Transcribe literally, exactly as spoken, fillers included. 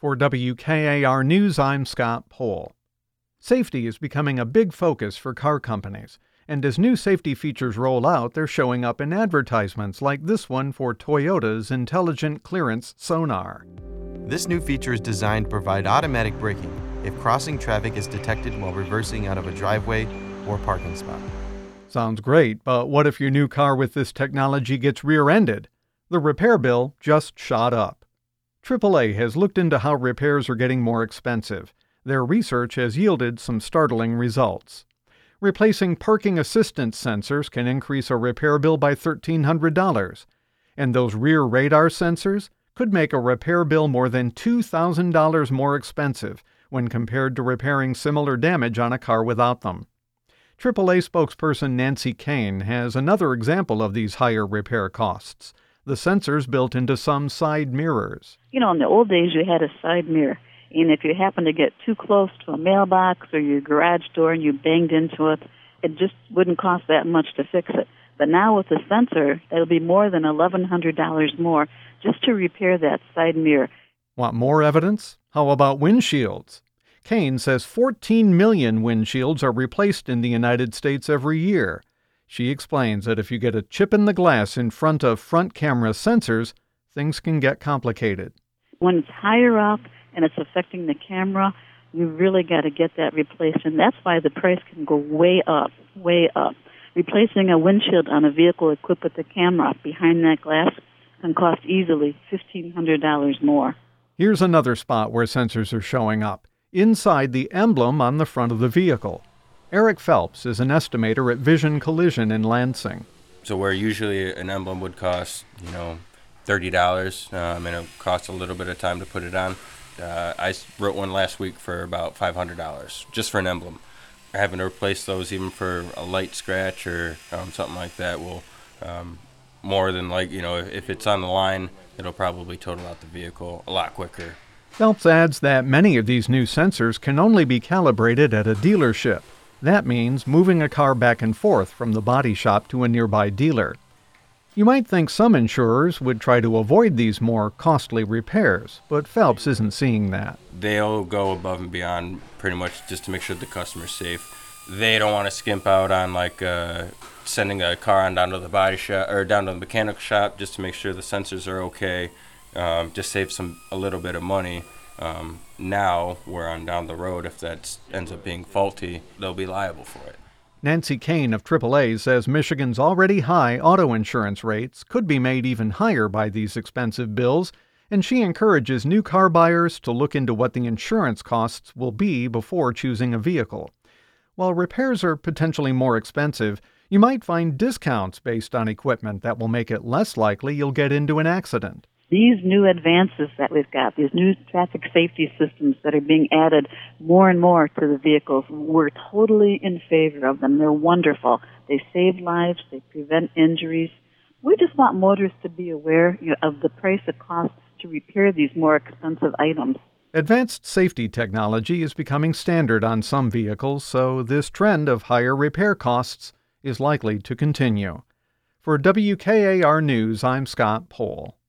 For W K A R News, I'm Scott Pohl. Safety is becoming a big focus for car companies, and as new safety features roll out, they're showing up in advertisements like this one for Toyota's Intelligent Clearance Sonar. This new feature is designed to provide automatic braking if crossing traffic is detected while reversing out of a driveway or parking spot. Sounds great, but what if your new car with this technology gets rear-ended? The repair bill just shot up. triple A has looked into how repairs are getting more expensive. Their research has yielded some startling results. Replacing parking assistance sensors can increase a repair bill by thirteen hundred dollars, and those rear radar sensors could make a repair bill more than two thousand dollars more expensive when compared to repairing similar damage on a car without them. triple A spokesperson Nancy Kane has another example of these higher repair costs: the sensors built into some side mirrors. You know, in the old days, you had a side mirror, and if you happened to get too close to a mailbox or your garage door and you banged into it, it just wouldn't cost that much to fix it. But now with the sensor, it'll be more than eleven hundred dollars more just to repair that side mirror. Want more evidence? How about windshields? Kane says fourteen million windshields are replaced in the United States every year. She explains that if you get a chip in the glass in front of front camera sensors, things can get complicated. When it's higher up and it's affecting the camera, you really got to get that replaced, and that's why the price can go way up, way up. Replacing a windshield on a vehicle equipped with a camera behind that glass can cost easily fifteen hundred dollars more. Here's another spot where sensors are showing up: inside the emblem on the front of the vehicle. Eric Phelps is an estimator at Vision Collision in Lansing. So where usually an emblem would cost, you know, thirty dollars, um, and it costs a little bit of time to put it on, uh, I wrote one last week for about five hundred dollars just for an emblem. Having to replace those even for a light scratch or um, something like that will um, more than like, you know, if, if it's on the line, it'll probably total out the vehicle a lot quicker. Phelps adds that many of these new sensors can only be calibrated at a dealership. That means moving a car back and forth from the body shop to a nearby dealer. You might think some insurers would try to avoid these more costly repairs, but Phelps isn't seeing that. They'll go above and beyond pretty much just to make sure the customer's safe. They don't want to skimp out on like uh, sending a car on down to the body shop or down to the mechanic shop just to make sure the sensors are okay. Um, just save some a little bit of money. Um, now, where on down the road, if that ends up being faulty, they'll be liable for it. Nancy Kane of triple A says Michigan's already high auto insurance rates could be made even higher by these expensive bills, and she encourages new car buyers to look into what the insurance costs will be before choosing a vehicle. While repairs are potentially more expensive, you might find discounts based on equipment that will make it less likely you'll get into an accident. These new advances that we've got, these new traffic safety systems that are being added more and more to the vehicles, we're totally in favor of them. They're wonderful. They save lives. They prevent injuries. We just want motorists to be aware, you know, of the price it costs to repair these more expensive items. Advanced safety technology is becoming standard on some vehicles, so this trend of higher repair costs is likely to continue. For W K A R News, I'm Scott Pohl.